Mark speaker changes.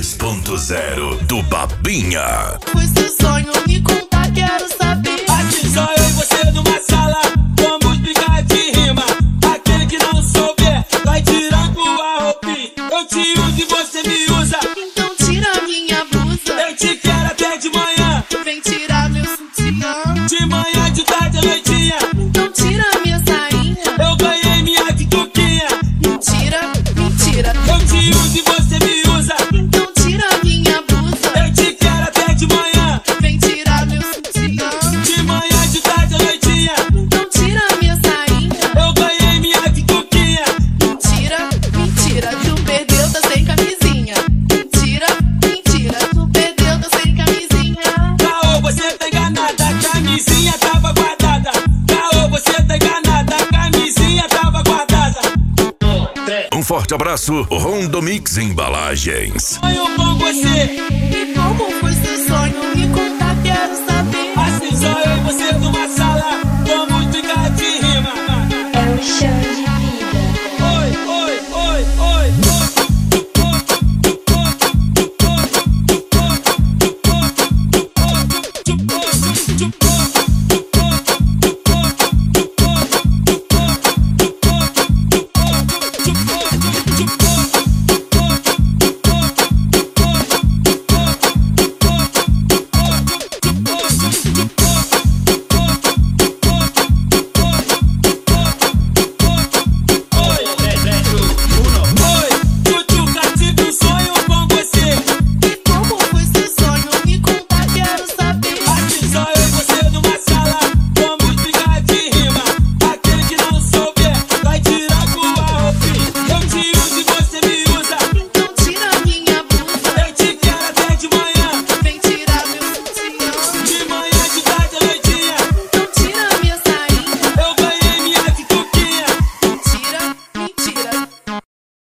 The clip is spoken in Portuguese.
Speaker 1: 3.0 do Babinha.
Speaker 2: Foi seu sonho me contar, quero saber.
Speaker 3: Aqui só eu e você numa sala, vamos brigar de rima. Aquele que não souber, vai tirar a roupinha. Eu te uso e você me usa,
Speaker 2: Então tira minha blusa.
Speaker 3: eu te quero até de manhã.
Speaker 2: Vem tirar meu sutiã.
Speaker 3: De manhã, de tarde, à noitinha.
Speaker 2: Então tira minha sainha.
Speaker 3: Eu ganhei minha quituquinha.
Speaker 2: Mentira, mentira.
Speaker 3: Eu te uso e você me usa,
Speaker 2: Então tira minha blusa.
Speaker 3: eu te quero até de manhã.
Speaker 2: Vem tirar meu sutiã.
Speaker 3: De manhã, de tarde, à noitinha.
Speaker 2: Então tira minha sainha.
Speaker 3: Eu ganhei minha quituquinha.
Speaker 2: Mentira, mentira. Tu perdeu, tá sem camisinha. Mentira, mentira. Tu perdeu, tá sem camisinha.
Speaker 3: Caô, você tá enganada, a camisinha tava guardada. Caô, você tá enganada, a camisinha tava guardada.
Speaker 1: Um forte abraço, Rondo Mix Embalagens.
Speaker 3: Sonho com você.
Speaker 2: E como foi seu sonho me contar?